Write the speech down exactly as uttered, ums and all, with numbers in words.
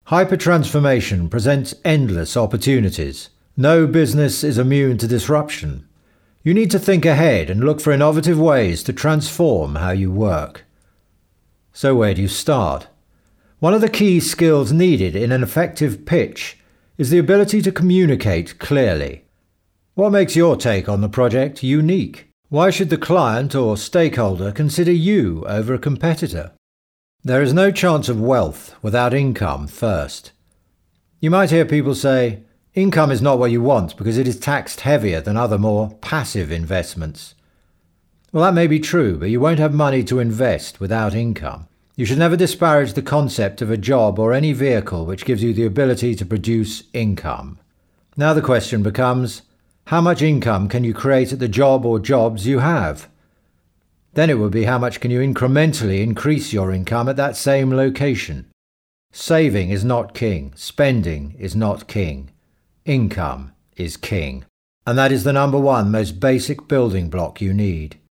Hypertransformation presents endless opportunities. No business is immune to disruption. You need to think ahead and look for innovative ways to transform how you work. So where do you start? One of the key skills needed in an effective pitch is the ability to communicate clearly. What makes your take on the project unique? Why should the client or stakeholder consider you over a competitor? There is no chance of wealth without income first. You might hear people say, income is not what you want because it is taxed heavier than other more passive investments. Well, that may be true, but you won't have money to invest without income. You should never disparage the concept of a job or any vehicle which gives you the ability to produce income. Now the question becomes, how much income can you create at the job or jobs you have? Then it would be how much can you incrementally increase your income at that same location. Saving is not king. Spending is not king. Income is king. And that is the number one most basic building block you need.